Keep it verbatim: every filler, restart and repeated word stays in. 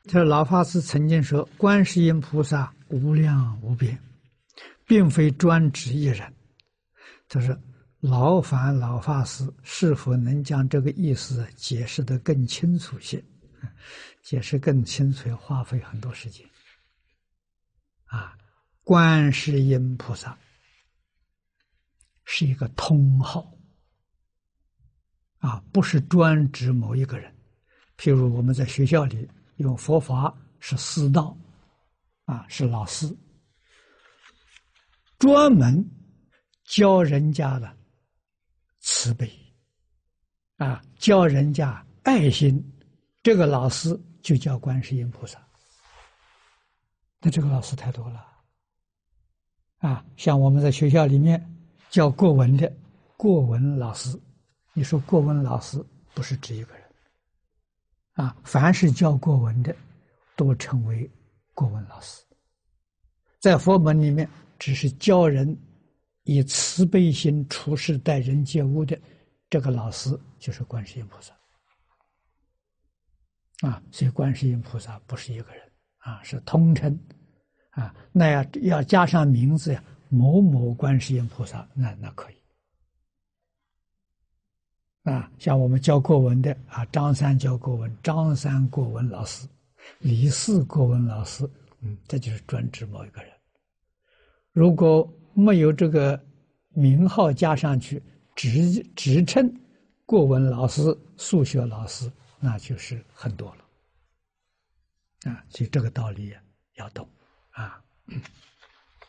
这老法师曾经说：“观世音菩萨无量无边，并非专指一人。”他说：“劳烦老法师是否能将这个意思解释得更清楚些？解释更清楚要花费很多时间。啊，观世音菩萨是一个通号，啊，不是专指某一个人。譬如我们在学校里用佛法是师道，啊，是老师，专门教人家的慈悲，啊，教人家爱心，这个老师就叫观世音菩萨。那这个老师太多了，啊，像我们在学校里面教国文的国文老师，你说国文老师不是指一个人，啊，凡是教国文的都称为国文老师。在佛门里面，只是教人以慈悲心处事待人接物的这个老师就是观世音菩萨。啊，所以观世音菩萨不是一个人，啊，是通称，啊，那要要加上名字呀，某某观世音菩萨，那那可以。啊，像我们教国文的啊，张三教国文，张三国文老师，李四国文老师，嗯，这就是专指某一个人。如果没有这个名号加上去，只只称国文老师、数学老师，那就是很多了。啊，所以这个道理要懂啊。